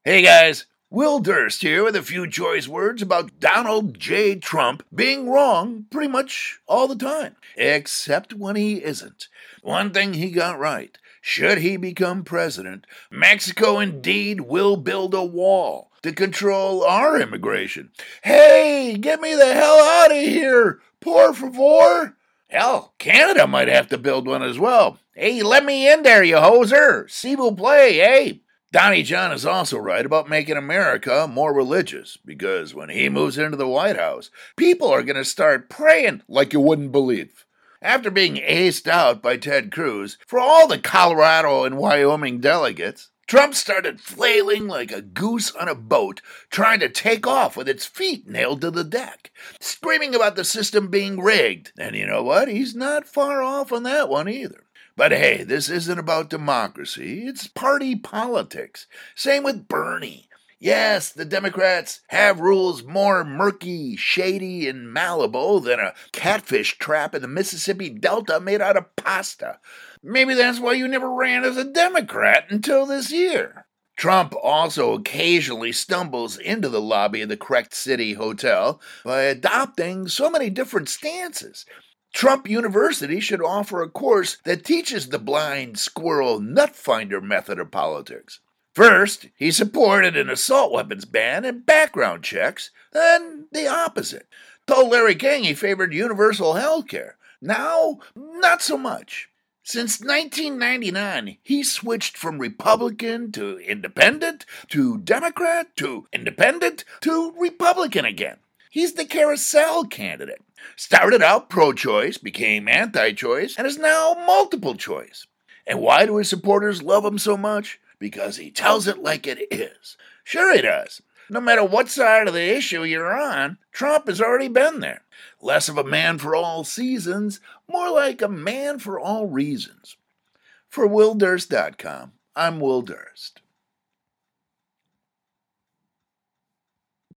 Hey guys, Will Durst here with a few choice words about Donald J. Trump being wrong pretty much all the time, except when he isn't. One thing he got right: should he become president, Mexico indeed will build a wall to control our immigration. Hey, get me the hell out of here, por favor. Hell, Canada might have to build one as well. Hey, let me in there, you hoser. S'il vous plaît, hey. Donnie John is also right about making America more religious, because when he moves into the White House, people are going to start praying like you wouldn't believe. After being aced out by Ted Cruz for all the Colorado and Wyoming delegates, Trump started flailing like a goose on a boat, trying to take off with its feet nailed to the deck, screaming about the system being rigged. And you know what? He's not far off on that one either. But hey, this isn't about democracy, it's party politics. Same with Bernie. Yes, the Democrats have rules more murky, shady, and malleable than a catfish trap in the Mississippi Delta made out of pasta. Maybe that's why you never ran as a Democrat until this year. Trump also occasionally stumbles into the lobby of the Correct City Hotel by adopting so many different stances. Trump University should offer a course that teaches the blind squirrel nut finder method of politics. First, he supported an assault weapons ban and background checks, then the opposite. Told Larry King he favored universal health care. Now, not so much. Since 1999, he switched from Republican to Independent to Democrat to Independent to Republican again. He's the carousel candidate. Started out pro-choice, became anti-choice, and is now multiple choice. And why do his supporters love him so much? Because he tells it like it is. Sure he does. No matter what side of the issue you're on, Trump has already been there. Less of a man for all seasons, more like a man for all reasons. For WillDurst.com, I'm Will Durst.